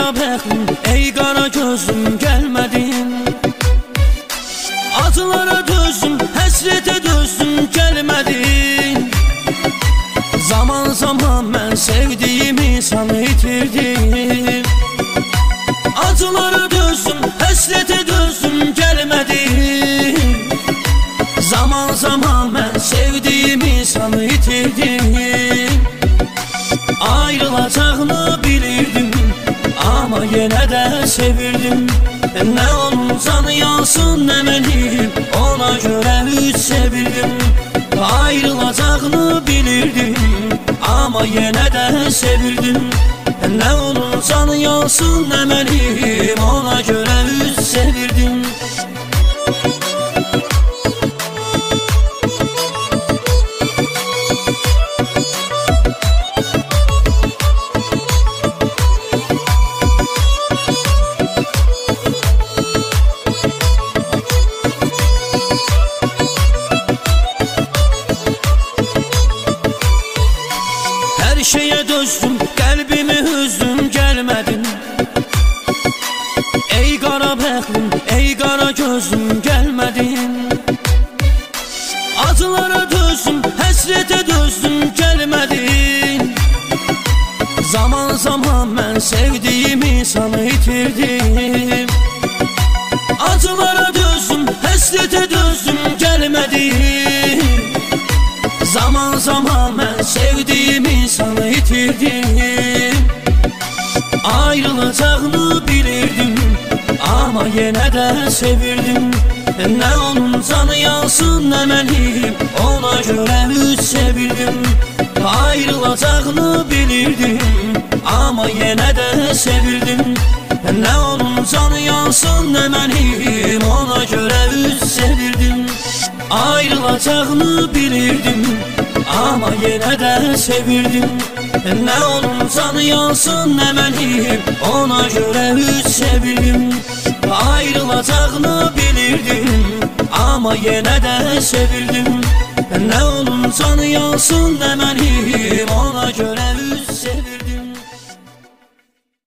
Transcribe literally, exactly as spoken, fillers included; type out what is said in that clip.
qara bəxtim, ey qara gözüm gəlmədin. Acılara dözdüm, həsrətə dözdüm, gəlmədin. Zaman zaman mən sevdiyim insanı itirdim. Acılara dözdüm, həsrətə dözdüm, gəlmədin. Zaman zaman mən sevdiyim insanı itirdim. Ayrılacağını bilirdim, ama yenə də sevirdim. Nə onun canı yansın, nə mənim, ona görə üç sevirdim. Ayrılacağını bilirdim, ama yenə də sevirdim. Nə onun canı yansın, nə mənim, ona görə üç sevirdim. Her şeye dözdüm, qəlbimi üzdüm, gəlmədin. Ey qara bəxtim, ey qara gözüm, gəlmədin. Acılara dözdüm, həsrətə dözdüm, gəlmədin. Zaman zaman mən sevdiyim insanı itirdim. Acılara dözdüm, həsrətə dözdüm, gəlmədin. Zaman zaman mən sevdiyim insanı itirdim. Ayrılacağını bilirdim, ama yenə də sevirdim. Nə onun canı yansın, nə mənim, ona görə üç sevirdim. Ayrılacağını bilirdim, ama yenə də sevirdim. Nə onun canı yansın, nə mənim, ona görə üç sevirdim. Ayrılacağını bilirdim, ama yenə də sevirdim. Nə onun canı yansın, nə mənim, ona görə üç sevirdim. Ayrılacağını bilirdim, ama yenə də sevirdim. Nə onun canı yansın, nə mənim, ona görə üç sevirdim.